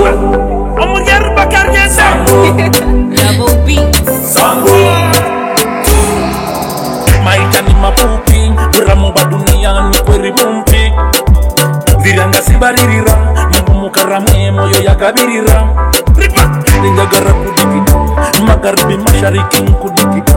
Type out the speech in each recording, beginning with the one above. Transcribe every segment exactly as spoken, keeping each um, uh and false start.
Omurier Bakarian Sango. Double beats. Sango. Maitani mapupi, uramu badunia ni kweri bumpi. Viranga sibaririra, nyamumukaramu moyo yakabirira. Ripa, ningagara kudikita, magharibi mashariki nkudikita.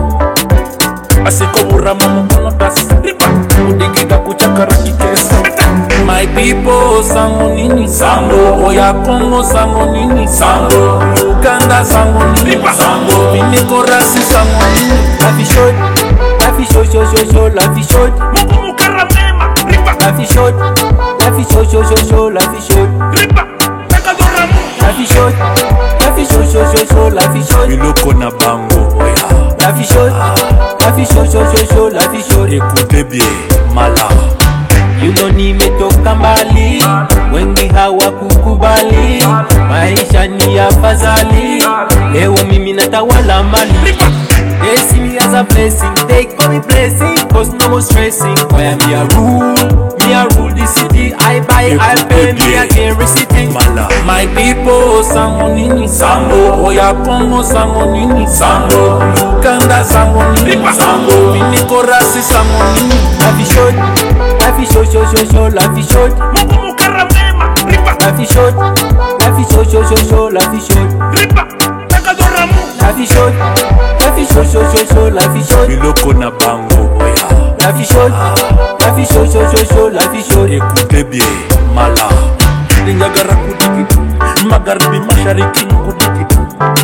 Asiko uramu mukono tasi, ripa, kudikita kuchakara kikesa. My people, sango nini sango, Oya Kongo sango nini sango, Uganda sango nini sango, Miniko rasi sango nini. La vie chaude, la vie chaude, chaude, chaude, chaude, la vie chaude. Mumu karamema, ripa. La vie chaude, la vie chaude, chaude, chaude, chaude, la vie chaude. Ripa, takadoramu. La vie chaude, la vie chaude, chaude, chaude, chaude, la vie chaude. Biloko na bango, oya. La vie chaude, la vie chaude, chaude, chaude, chaude, la vie chaude. Écoutez bien, mala. Yuno nimetoka mbali, wengi hawakukubali, maisha ni afadhali, leo mimi natawala mali. They see me as a blessing, they call me blessing, cause no more stressing. Why am I a rule? Me a rule the city, I buy, I pay, me again receiving. Mala. My people, sango nini sango, Oya Kongo sango nini sango, Uganda sango nini sango, Miniko rasi sango nini. La vie chaude, la vie chaude, chaude, chaude, chaude, la vie chaude. Mumu karamema, ripa. La vie chaude, la vie chaude, chaude, chaude, chaude, la vie chaude. Ripa, takadoramu. La vie chaude, la vie chaude, chaude, chaude, chaude, la vie chaude. Biloko na bango, oya. La vie chaude, la vie chaude, chaude, chaude, chaude, la vie chaude. Écoutez bien, mala. Ningagara kudikita, magharibi mashariki nkudikita.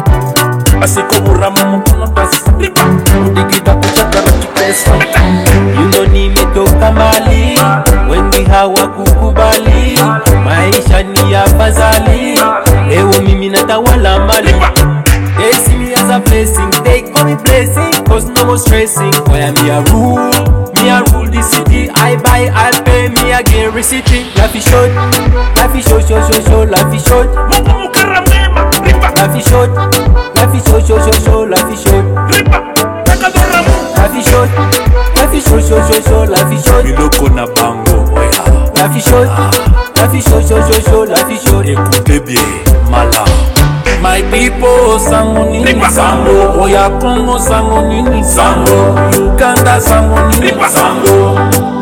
Asiko uramu mukono tasi, ripa, kudikita kuchakara kipesa. Yuno nimetoka mbali, wengi hawakukubali, maisha ni afadhali, leo mimi natawala mali. They see me as a blessing, they call me blessing, cause no more stressing. Why am I a rule? Me a rule the city, I buy, I pay, me again receiving. La vie chaude, la vie chaude, chaude, chaude, chaude, la vie chaude. Mumu karamema, ripa. La vie chaude, la vie chaude, chaude, chaude, chaude, la vie chaude. Ripa, takadoramu. La vie chaude, la vie chaude, chaude, chaude, chaude, la vie chaude. Biloko na bango, oya. La vie chaude, la vie chaude, chaude, chaude, chaude, la vie chaude. Écoutez bien, mala. My people, sango nini sango, Oya Kongo sango nini sango, Uganda sango nini sango,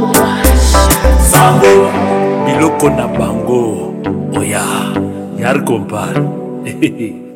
sango. Biloko na bango, oya. Yar kompar.